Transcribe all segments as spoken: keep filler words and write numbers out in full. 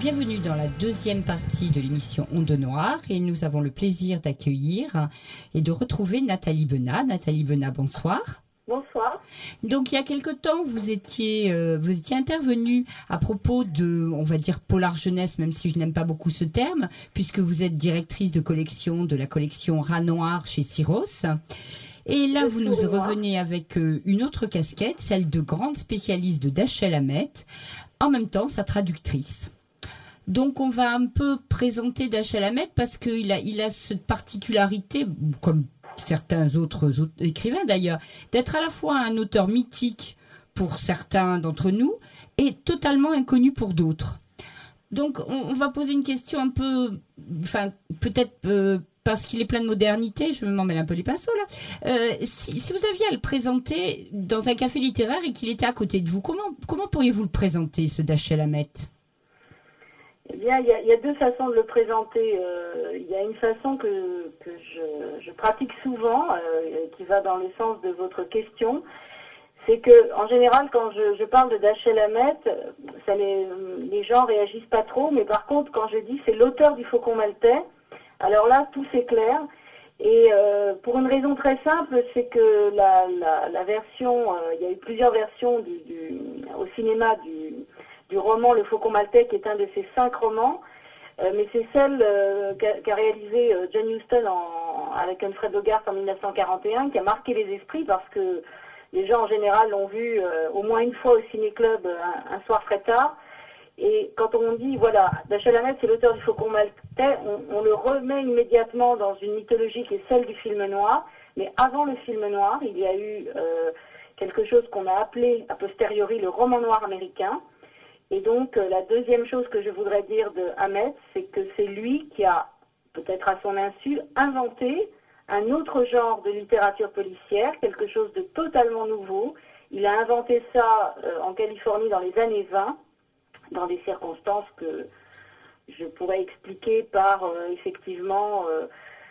Bienvenue dans la deuxième partie de l'émission Onde Noire et nous avons le plaisir d'accueillir et de retrouver Nathalie Benat. Nathalie Benat, bonsoir. Bonsoir. Donc il y a quelque temps, vous étiez euh, vous étiez intervenue à propos de, on va dire, polar jeunesse, même si je n'aime pas beaucoup ce terme, puisque vous êtes directrice de collection de la collection Rat Noir chez Syros. Et là, vous nous revenez avec euh, une autre casquette, celle de grande spécialiste de Dashiell Hammett, en même temps sa traductrice. Donc on va un peu présenter Dashiell Hammett parce qu'il a, il a cette particularité, comme certains autres, autres écrivains d'ailleurs, d'être à la fois un auteur mythique pour certains d'entre nous et totalement inconnu pour d'autres. Donc on, on va poser une question un peu, enfin peut-être euh, parce qu'il est plein de modernité, je m'en mêle un peu les pinceaux là. Euh, si, si vous aviez à le présenter dans un café littéraire et qu'il était à côté de vous, comment, comment pourriez-vous le présenter, ce Dashiell Hammett ? Eh bien, il y, a, il y a deux façons de le présenter. Euh, il y a une façon que, que je, je pratique souvent, euh, qui va dans le sens de votre question. C'est que, en général, quand je, je parle de Dashiell Hammett, ça les, les gens réagissent pas trop. Mais par contre, quand je dis c'est l'auteur du Faucon Maltais, alors là, tout s'éclaire. Et euh, pour une raison très simple, c'est que la, la, la version, euh, il y a eu plusieurs versions du, du, au cinéma du du roman Le Faucon Maltais, qui est un de ses cinq romans, euh, mais c'est celle euh, qu'a, qu'a réalisé euh, John Huston en, avec Humphrey Bogart en mille neuf cent quarante et un, qui a marqué les esprits parce que les gens en général l'ont vu euh, au moins une fois au ciné-club un, un soir très tard. Et quand on dit, voilà, Dashiell Hammett c'est l'auteur du Faucon Maltais, on, on le remet immédiatement dans une mythologie qui est celle du film noir. Mais avant le film noir, il y a eu euh, quelque chose qu'on a appelé a posteriori le roman noir américain. Et donc, euh, la deuxième chose que je voudrais dire de Hammett, c'est que c'est lui qui a, peut-être à son insu, inventé un autre genre de littérature policière, quelque chose de totalement nouveau. Il a inventé ça euh, en Californie dans les années vingt, dans des circonstances que je pourrais expliquer par, euh, effectivement, euh,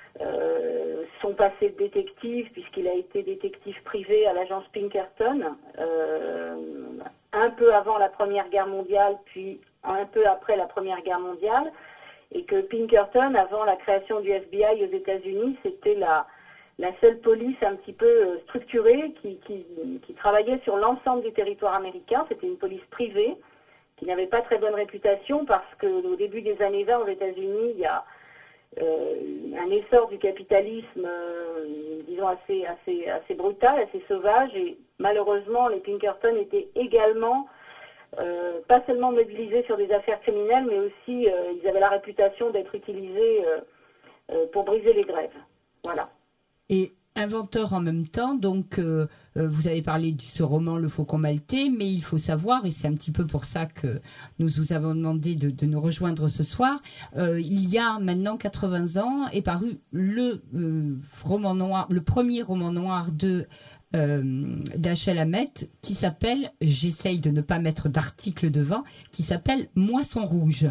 euh, son passé de détective, puisqu'il a été détective privé à l'agence Pinkerton, euh, un peu avant la Première Guerre mondiale, puis un peu après la Première Guerre mondiale, et que Pinkerton, avant la création du F B I aux États-Unis, c'était la, la seule police un petit peu structurée qui, qui, qui travaillait sur l'ensemble du territoire américain. C'était une police privée qui n'avait pas très bonne réputation parce qu'au début des années vingt aux États-Unis, il y a euh, un essor du capitalisme, euh, disons, assez, assez, assez brutal, assez sauvage, et malheureusement, les Pinkerton étaient également euh, pas seulement mobilisés sur des affaires criminelles, mais aussi euh, ils avaient la réputation d'être utilisés euh, euh, pour briser les grèves. Voilà. Et inventeur en même temps, donc euh, euh, vous avez parlé de ce roman Le Faucon Maltais, mais il faut savoir, et c'est un petit peu pour ça que nous vous avons demandé de, de nous rejoindre ce soir, euh, il y a maintenant quatre-vingts ans est paru le euh, roman noir, le premier roman noir de euh, Dashiell Hammett qui s'appelle, j'essaye de ne pas mettre d'article devant, qui s'appelle Moisson rouge.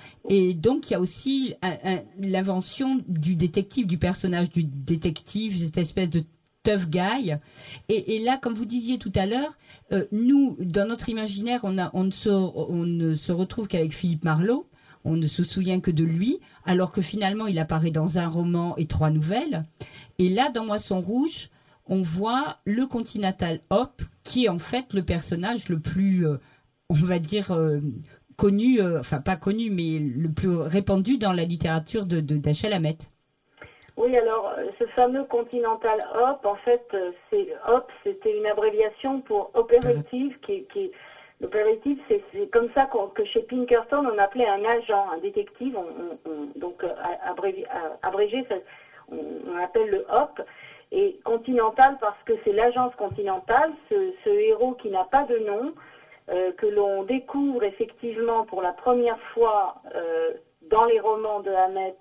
Et donc, il y a aussi un, un, l'invention du détective, du personnage du détective, cette espèce de tough guy. Et, et là, comme vous disiez tout à l'heure, euh, nous, dans notre imaginaire, on, a, on, ne se, on ne se retrouve qu'avec Philippe Marlowe. On ne se souvient que de lui, alors que finalement, il apparaît dans un roman et trois nouvelles. Et là, dans Moisson rouge, on voit le Continental Hop, qui est en fait le personnage le plus, euh, on va dire... Euh, connu, euh, enfin pas connu, mais le plus répandu dans la littérature de, de Dashiell Hammett. Oui, alors ce fameux Continental Hop, en fait, c'est Hop, c'était une abréviation pour operative, qui, qui l'operative, c'est, c'est comme ça qu'on, que chez Pinkerton on appelait un agent, un détective, on, on, donc abrégé, abrégé ça, on, on appelle le Hop, et Continental parce que c'est l'agence Continentale, ce, ce héros qui n'a pas de nom. Euh, que l'on découvre effectivement pour la première fois euh, dans les romans de Hammett,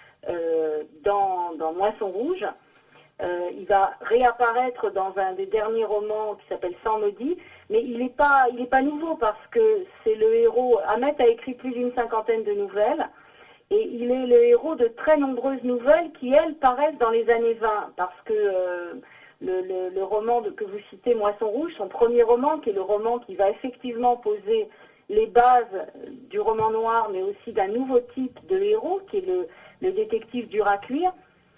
euh, dans, dans Moisson rouge. Euh, il va réapparaître dans un des derniers romans qui s'appelle Sang maudit, mais il n'est pas, il n'est pas nouveau parce que c'est le héros. Hammett a écrit plus d'une cinquantaine de nouvelles et il est le héros de très nombreuses nouvelles qui, elles, paraissent dans les années vingt parce que euh, Le, le, le roman de, que vous citez, Moisson rouge, son premier roman, qui est le roman qui va effectivement poser les bases du roman noir, mais aussi d'un nouveau type de héros, qui est le, le détective dur à cuire.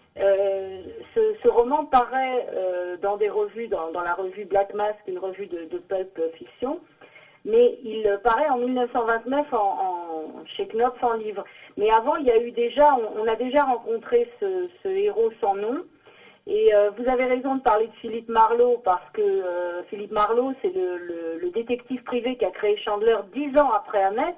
Euh, ce, ce roman paraît euh, dans des revues, dans, dans la revue Black Mask, une revue de, de pulp fiction, mais il paraît en mille neuf cent vingt-neuf en, en, chez Knopf en livre. Mais avant, il y a eu déjà, on, on a déjà rencontré ce, ce héros sans nom. Et euh, vous avez raison de parler de Philippe Marlowe, parce que euh, Philippe Marlowe, c'est le, le, le détective privé qui a créé Chandler dix ans après Hammett.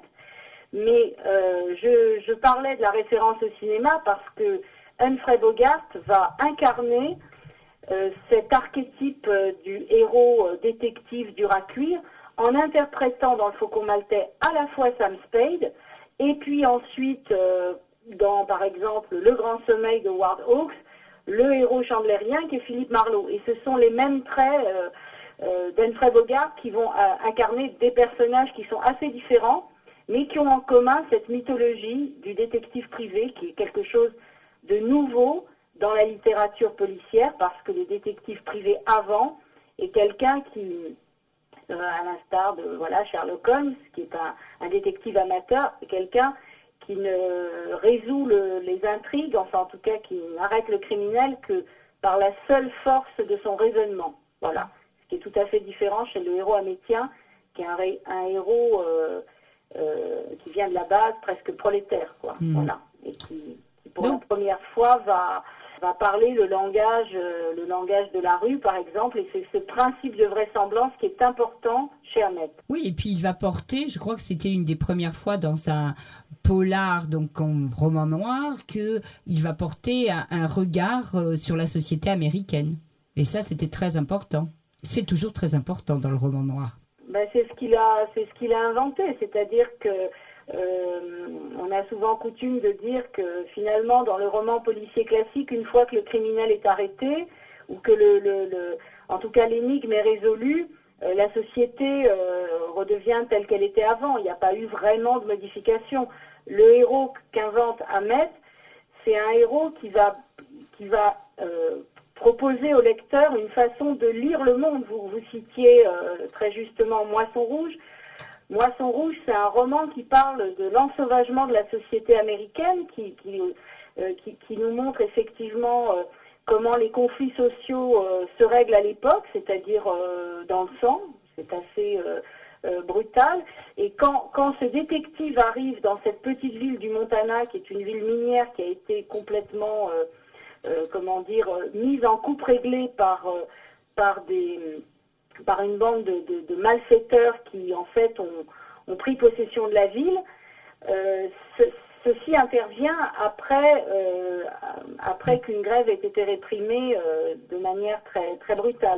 Mais euh, je, je parlais de la référence au cinéma parce que Humphrey Bogart va incarner euh, cet archétype euh, du héros euh, détective dur à cuire en interprétant dans Le Faucon Maltais à la fois Sam Spade et puis ensuite euh, dans par exemple Le Grand Sommeil de Howard Hawks, le héros chandlerien qui est Philippe Marlowe. Et ce sont les mêmes traits euh, euh, d'Humphrey Bogart qui vont euh, incarner des personnages qui sont assez différents, mais qui ont en commun cette mythologie du détective privé, qui est quelque chose de nouveau dans la littérature policière, parce que le détective privé avant est quelqu'un qui, euh, à l'instar de voilà, Sherlock Holmes, qui est un, un détective amateur, est quelqu'un qui ne résout le, les intrigues, enfin en tout cas qui n'arrête le criminel que par la seule force de son raisonnement. Voilà. Ce qui est tout à fait différent chez le héros hamétien, qui est un, un héros euh, euh, qui vient de la base, presque prolétaire, quoi. Mmh. Voilà. Et qui, qui pour Donc, la première fois va, va parler le langage, euh, le langage de la rue, par exemple, et c'est ce principe de vraisemblance qui est important chez Hammett. Oui, et puis il va porter, je crois que c'était une des premières fois dans un polar, donc en roman noir, qu'il va porter un, un regard euh, sur la société américaine. Et ça, c'était très important. C'est toujours très important dans le roman noir. Ben, c'est ce qu'il a, c'est ce qu'il a inventé, c'est-à-dire que euh, on a souvent coutume de dire que finalement, dans le roman policier classique, une fois que le criminel est arrêté ou que le, le, le en tout cas l'énigme est résolue, euh, la société euh, redevient telle qu'elle était avant. Il n'y a pas eu vraiment de modification. Le héros qu'invente Hammett, c'est un héros qui va, qui va euh, proposer au lecteur une façon de lire le monde. Vous, vous citiez euh, très justement Moisson Rouge. Moisson Rouge, c'est un roman qui parle de l'ensauvagement de la société américaine, qui, qui, euh, qui, qui nous montre effectivement euh, comment les conflits sociaux euh, se règlent à l'époque, c'est-à-dire euh, dans le sang. C'est assez euh, euh, brutal. Et quand, quand ce détective arrive dans cette petite ville du Montana, qui est une ville minière qui a été complètement, euh, euh, comment dire, mise en coupe réglée par, euh, par des... par une bande de, de, de malfaiteurs qui, en fait, ont, ont pris possession de la ville. Euh, ce, ceci intervient après, euh, après qu'une grève ait été réprimée euh, de manière très, très brutale.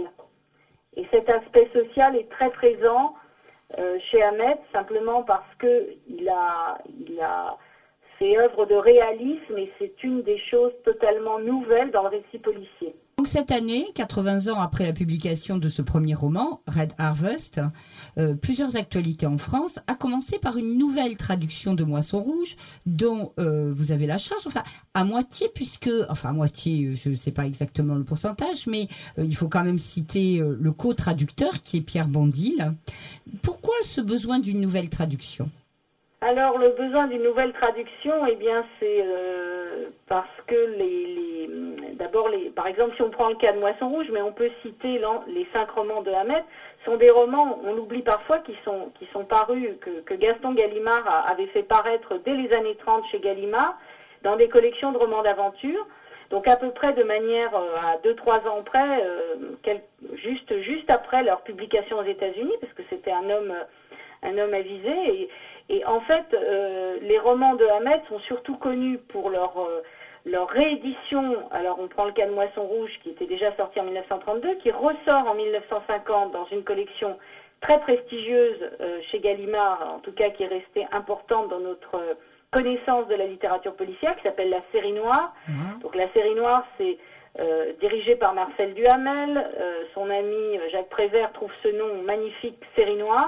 Et cet aspect social est très présent euh, chez Hammett, simplement parce qu'il a, il a fait œuvre de réalisme, et c'est une des choses totalement nouvelles dans le récit policier. Donc cette année, quatre-vingts ans après la publication de ce premier roman, Red Harvest, euh, plusieurs actualités en France, à commencer par une nouvelle traduction de Moisson Rouge, dont euh, vous avez la charge, enfin à moitié, puisque, enfin à moitié, je ne sais pas exactement le pourcentage, mais euh, il faut quand même citer euh, le co-traducteur qui est Pierre Bondil. Pourquoi ce besoin d'une nouvelle traduction ? Alors, le besoin d'une nouvelle traduction, eh bien, c'est euh, parce que les, les d'abord, les, par exemple, si on prend le cas de Moisson Rouge, mais on peut citer les cinq romans de Hammett, sont des romans, on l'oublie parfois, qui sont, qui sont parus, que, que Gaston Gallimard a, avait fait paraître dès les années trente chez Gallimard, dans des collections de romans d'aventure. Donc, à peu près de manière euh, à deux trois ans près, euh, quel, juste, juste après leur publication aux États-Unis, parce que c'était un homme, un homme avisé. Et, Et en fait, euh, les romans de Hammett sont surtout connus pour leur, euh, leur réédition. Alors, on prend le cas de Moisson Rouge, qui était déjà sorti en mille neuf cent trente-deux, qui ressort en mille neuf cent cinquante dans une collection très prestigieuse euh, chez Gallimard, en tout cas qui est restée importante dans notre euh, connaissance de la littérature policière, qui s'appelle La Série Noire. Mmh. Donc, La Série Noire, c'est euh, dirigé par Marcel Duhamel. Euh, son ami Jacques Prévert trouve ce nom magnifique, Série Noire.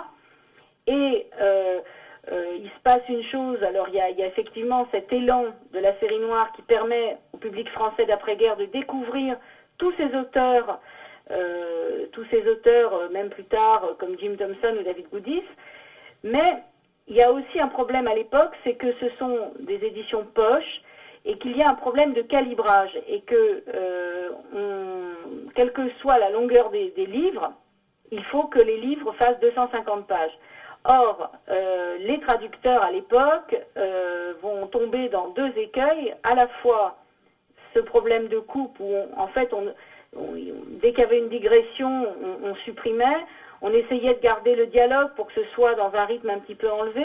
Et... Euh, Euh, il se passe une chose, alors il y, a, il y a effectivement cet élan de la série noire qui permet au public français d'après-guerre de découvrir tous ces auteurs, euh, tous ces auteurs, euh, même plus tard, euh, comme Jim Thompson ou David Goodis, mais il y a aussi un problème à l'époque, c'est que ce sont des éditions poche et qu'il y a un problème de calibrage et que, euh, on, quelle que soit la longueur des, des livres, il faut que les livres fassent deux cent cinquante pages. Or, euh, les traducteurs à l'époque euh, vont tomber dans deux écueils, à la fois ce problème de coupe où, on, en fait, on, on, dès qu'il y avait une digression, on, on supprimait, on essayait de garder le dialogue pour que ce soit dans un rythme un petit peu enlevé,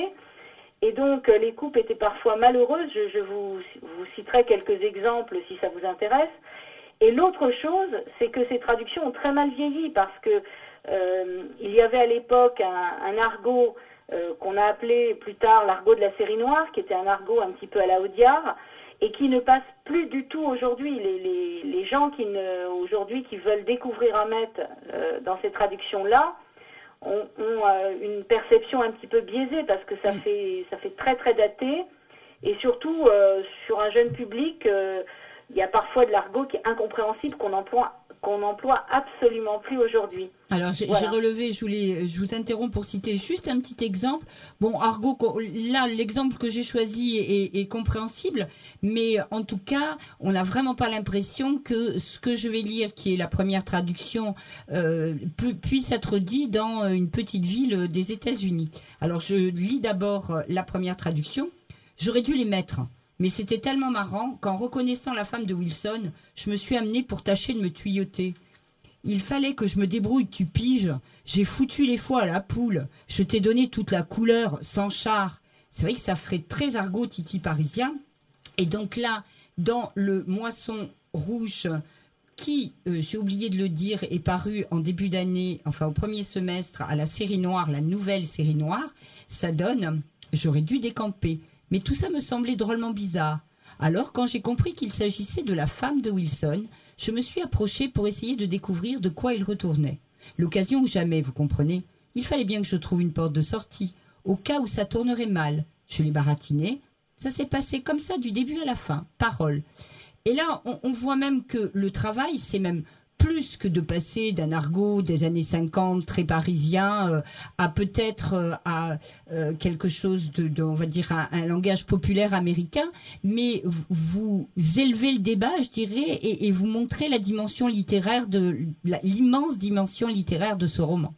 et donc euh, les coupes étaient parfois malheureuses. Je, je vous, vous citerai quelques exemples si ça vous intéresse. Et l'autre chose, c'est que ces traductions ont très mal vieilli parce que Euh, il y avait à l'époque un, un argot euh, qu'on a appelé plus tard l'argot de la série noire, qui était un argot un petit peu à la Audiard et qui ne passe plus du tout aujourd'hui. Les, les, les gens qui ne, aujourd'hui qui veulent découvrir Hamet euh, dans ces traductions-là ont, ont euh, une perception un petit peu biaisée parce que ça fait ça fait très très daté et surtout euh, sur un jeune public, euh, il y a parfois de l'argot qui est incompréhensible qu'on emploie qu'on n'emploie absolument plus aujourd'hui. Alors j'ai voilà. relevé, je voulais, je vous interromps pour citer juste un petit exemple. Bon, argot, là l'exemple que j'ai choisi est, est compréhensible, mais en tout cas, on n'a vraiment pas l'impression que ce que je vais lire, qui est la première traduction, euh, pu, puisse être dit dans une petite ville des États-Unis. Alors je lis d'abord la première traduction. J'aurais dû les mettre. Mais c'était tellement marrant qu'en reconnaissant la femme de Wilson, je me suis amenée pour tâcher de me tuyauter. Il fallait que je me débrouille, tu piges. J'ai foutu les foies à la poule. Je t'ai donné toute la couleur, sans char. C'est vrai que ça ferait très argot titi parisien. Et donc là, dans le Moisson rouge, qui, euh, j'ai oublié de le dire, est paru en début d'année, enfin au premier semestre, à la série noire, la nouvelle série noire, ça donne « J'aurais dû décamper ». Mais tout ça me semblait drôlement bizarre. Alors, quand j'ai compris qu'il s'agissait de la femme de Wilson, je me suis approchée pour essayer de découvrir de quoi il retournait. L'occasion ou jamais, vous comprenez. Il fallait bien que je trouve une porte de sortie, au cas où ça tournerait mal. Je l'ai baratiné. Ça s'est passé comme ça du début à la fin, parole. Et là, on, on voit même que le travail, c'est même plus que de passer d'un argot des années cinquante très parisien euh, à peut-être euh, à euh, quelque chose de, de, on va dire, un, un langage populaire américain, mais vous élevez le débat, je dirais, et, et vous montrez la dimension littéraire de l'immense dimension littéraire de ce roman.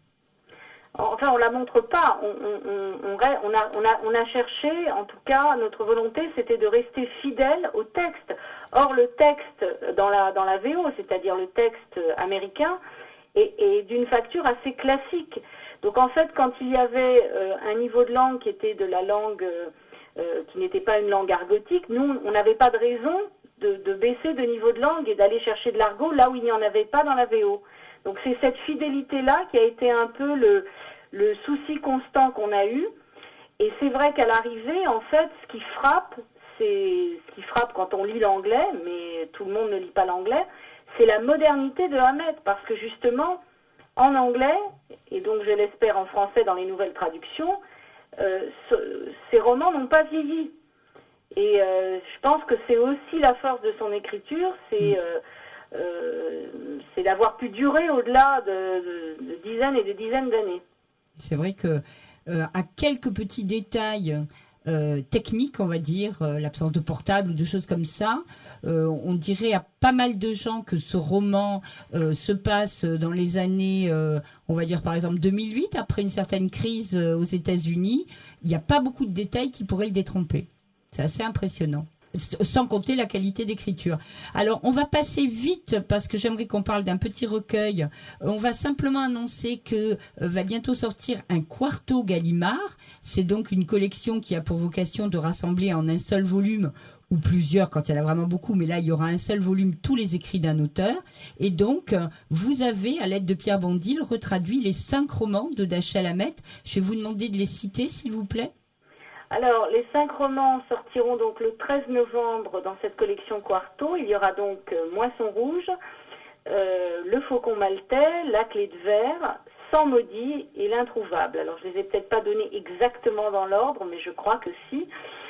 Enfin, on la montre pas. On, on, on, on, a, on, a, on a cherché, en tout cas, notre volonté, c'était de rester fidèle au texte. Or, le texte dans la, dans la V O, c'est-à-dire le texte américain, est, est d'une facture assez classique. Donc, en fait, quand il y avait euh, un niveau de langue qui était de la langue, euh, qui n'était pas une langue argotique, nous, on n'avait pas de raison de, de baisser de niveau de langue et d'aller chercher de l'argot là où il n'y en avait pas dans la V O. Donc, c'est cette fidélité-là qui a été un peu le, le souci constant qu'on a eu. Et c'est vrai qu'à l'arrivée, en fait, ce qui frappe, c'est ce qui frappe quand on lit l'anglais, mais tout le monde ne lit pas l'anglais, c'est la modernité de Hamet, parce que justement, en anglais, et donc je l'espère en français dans les nouvelles traductions, euh, ce, ces romans n'ont pas vieilli. Et euh, je pense que c'est aussi la force de son écriture, c'est euh, euh, c'est d'avoir pu durer au-delà de, de, de dizaines et de dizaines d'années. C'est vrai que euh, à quelques petits détails Euh, technique, on va dire, euh, l'absence de portable ou de choses comme ça. Euh, on dirait à pas mal de gens que ce roman euh, se passe dans les années, euh, on va dire par exemple deux mille huit, après une certaine crise euh, aux États-Unis. Il n'y a pas beaucoup de détails qui pourraient le détromper. C'est assez impressionnant. Sans compter la qualité d'écriture. Alors, on va passer vite parce que j'aimerais qu'on parle d'un petit recueil. On va simplement annoncer que euh, va bientôt sortir un quarto Gallimard. C'est donc une collection qui a pour vocation de rassembler en un seul volume ou plusieurs quand il y en a vraiment beaucoup, mais là il y aura un seul volume tous les écrits d'un auteur. Et donc, vous avez, à l'aide de Pierre Bondil, retraduit les cinq romans de Dashiell Hamet. Je vais vous demander de les citer, s'il vous plaît. Alors, les cinq romans sortiront donc le treize novembre dans cette collection Quarto. Il y aura donc euh, Moisson rouge, euh, Le Faucon maltais, La clé de verre, Sang maudit et L'introuvable. Alors, je ne les ai peut-être pas donnés exactement dans l'ordre, mais je crois que si.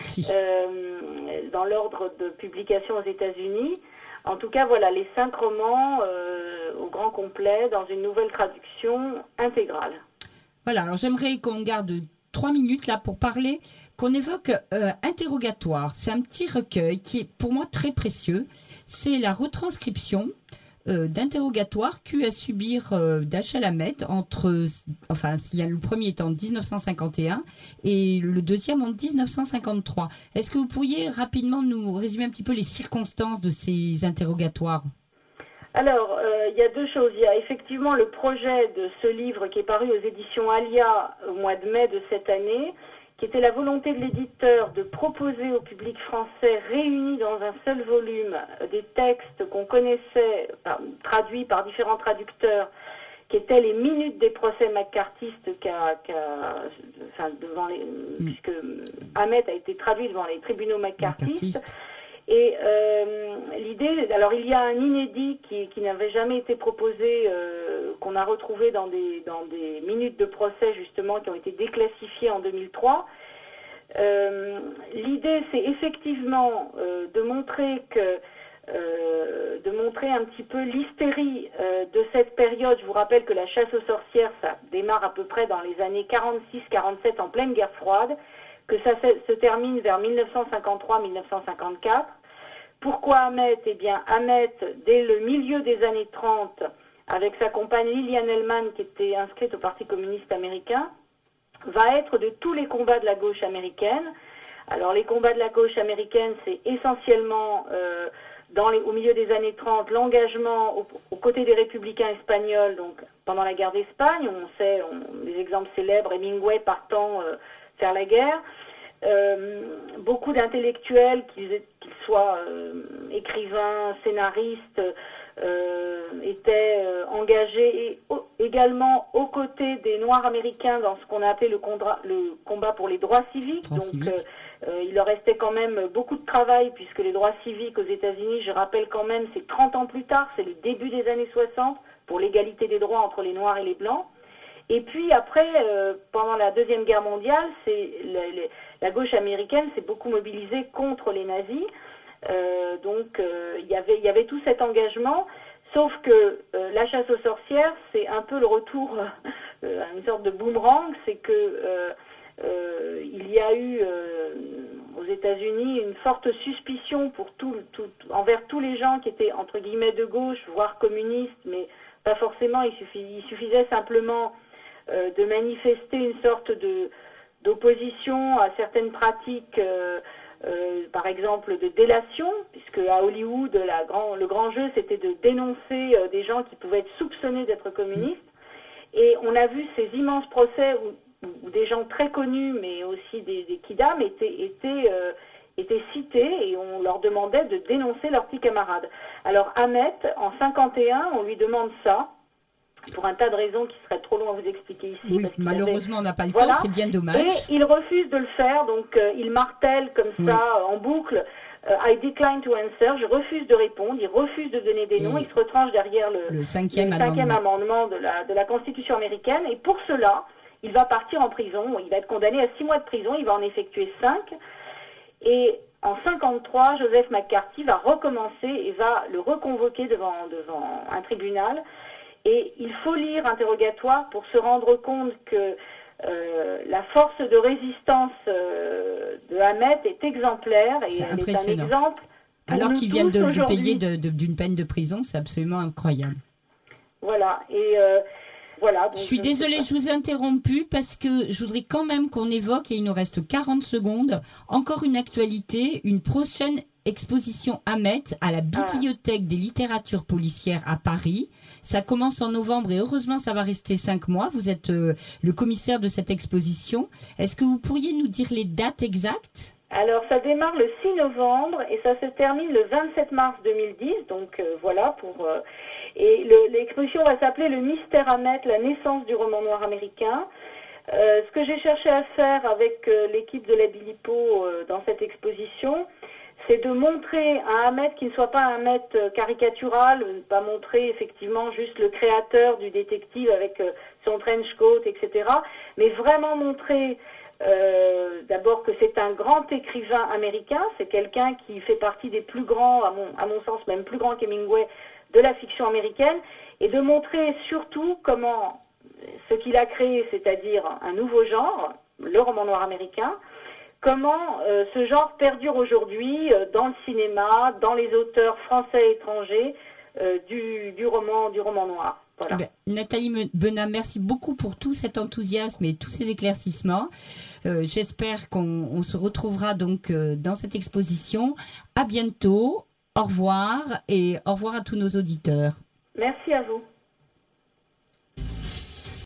Euh, dans l'ordre de publication aux États-Unis. En tout cas, voilà, les cinq romans euh, au grand complet dans une nouvelle traduction intégrale. Voilà, alors j'aimerais qu'on garde trois minutes là pour parler, qu'on évoque euh, Interrogatoire. C'est un petit recueil qui est pour moi très précieux. C'est la retranscription euh, d'interrogatoires qu'eut à subir euh, Dashiell Hammett entre, enfin, il y a le premier est en dix-neuf cent cinquante et un et le deuxième en dix-neuf cent cinquante-trois. Est-ce que vous pourriez rapidement nous résumer un petit peu les circonstances de ces interrogatoires ? Alors, euh, il y a deux choses. Il y a effectivement le projet de ce livre qui est paru aux éditions Alia au mois de mai de cette année, qui était la volonté de l'éditeur de proposer au public français réuni dans un seul volume des textes qu'on connaissait, par, traduits par différents traducteurs, qui étaient les minutes des procès McCarthyistes qu'a, qu'a, enfin, devant les, mm. puisque Hammett a été traduit devant les tribunaux McCarthyistes. Et euh, l'idée, alors il y a un inédit qui, qui n'avait jamais été proposé, euh, qu'on a retrouvé dans des, dans des minutes de procès justement qui ont été déclassifiées en deux mille trois. Euh, l'idée, c'est effectivement euh, de montrer que, euh, de montrer un petit peu l'hystérie euh, de cette période. Je vous rappelle que la chasse aux sorcières, ça démarre à peu près dans les années quarante-six quarante-sept en pleine guerre froide, que ça se termine vers dix-neuf cent cinquante-trois dix-neuf cent cinquante-quatre. Pourquoi Hammett ? Eh bien, Hammett, dès le milieu des années trente, avec sa compagne Lillian Hellman, qui était inscrite au Parti communiste américain, va être de tous les combats de la gauche américaine. Alors, les combats de la gauche américaine, c'est essentiellement, euh, dans les, au milieu des années trente, l'engagement aux, aux côtés des républicains espagnols, donc pendant la guerre d'Espagne. On sait, on, des exemples célèbres, Hemingway partant euh, faire la guerre. Euh, beaucoup d'intellectuels, qu'ils, qu'ils soient euh, écrivains, scénaristes, euh, étaient euh, engagés et au, également aux côtés des Noirs américains dans ce qu'on a appelé le, condra, le combat pour les droits civiques. Droits Donc civiques. Euh, euh, il leur restait quand même beaucoup de travail puisque les droits civiques aux États-Unis, je rappelle quand même, c'est trente ans plus tard, c'est le début des années soixante pour l'égalité des droits entre les Noirs et les Blancs. Et puis après, euh, pendant la Deuxième Guerre mondiale, c'est le, le, la gauche américaine s'est beaucoup mobilisée contre les nazis. Euh, donc euh, y avait, y avait tout cet engagement, sauf que euh, la chasse aux sorcières, c'est un peu le retour euh, à une sorte de boomerang, c'est que euh, euh, il y a eu euh, aux États-Unis une forte suspicion pour tout, tout, envers tous les gens qui étaient entre guillemets de gauche, voire communistes, mais pas forcément. Il, suffis, il suffisait simplement Euh, de manifester une sorte de, d'opposition à certaines pratiques, euh, euh, par exemple de délation, puisque à Hollywood, la grand, le grand jeu, c'était de dénoncer euh, des gens qui pouvaient être soupçonnés d'être communistes. Et on a vu ces immenses procès où, où des gens très connus, mais aussi des, des kidams, étaient, étaient, euh, étaient cités et on leur demandait de dénoncer leurs petits camarades. Alors Hammett, en cinquante et un, on lui demande ça, pour un tas de raisons qui seraient trop long à vous expliquer ici. Oui, malheureusement, avait... on n'a pas le voilà. temps, c'est bien dommage. Et il refuse de le faire, donc euh, il martèle comme oui. ça, euh, en boucle, euh, I decline to answer, je refuse de répondre, il refuse de donner des noms, et il se retranche derrière le, le cinquième, le cinquième amendement, amendement de la, de la Constitution américaine, et pour cela, il va partir en prison, il va être condamné à six mois de prison, il va en effectuer cinq, et en cinquante-trois, Joseph McCarthy va recommencer et va le reconvoquer devant, devant un tribunal. Et il faut lire Interrogatoire pour se rendre compte que euh, la force de résistance euh, de Hammett est exemplaire et c'est elle est un exemple. Alors qu'il vient de, de payer de, de, d'une peine de prison, c'est absolument incroyable. Voilà. Et euh, voilà. Donc je suis je désolée, je vous ai interrompu parce que je voudrais quand même qu'on évoque, et il nous reste quarante secondes, encore une actualité, une prochaine exposition Hammett à la Bibliothèque ah. des littératures policières à Paris. Ça commence en novembre et heureusement ça va rester cinq mois. Vous êtes euh, le commissaire de cette exposition. Est-ce que vous pourriez nous dire les dates exactes ? Alors ça démarre le six novembre et ça se termine le vingt-sept mars deux mille dix. Donc euh, voilà pour euh, et le, l'exposition va s'appeler Le Mystère Hammett, la naissance du roman noir américain. Euh, ce que j'ai cherché à faire avec euh, l'équipe de la Bilipo euh, dans cette exposition, c'est de montrer un Hammett qui ne soit pas un Hammett caricatural, ne pas montrer effectivement juste le créateur du détective avec son trench coat, et cetera, mais vraiment montrer euh, d'abord que c'est un grand écrivain américain, c'est quelqu'un qui fait partie des plus grands, à mon, à mon sens même plus grand qu'Hemingway, de la fiction américaine, et de montrer surtout comment ce qu'il a créé, c'est-à-dire un nouveau genre, le roman noir américain. Comment euh, ce genre perdure aujourd'hui euh, dans le cinéma, dans les auteurs français et étrangers euh, du, du roman du roman noir. Voilà. Ben, Nathalie Benin, merci beaucoup pour tout cet enthousiasme et tous ces éclaircissements. Euh, j'espère qu'on on se retrouvera donc euh, dans cette exposition. À bientôt. Au revoir et au revoir à tous nos auditeurs. Merci à vous.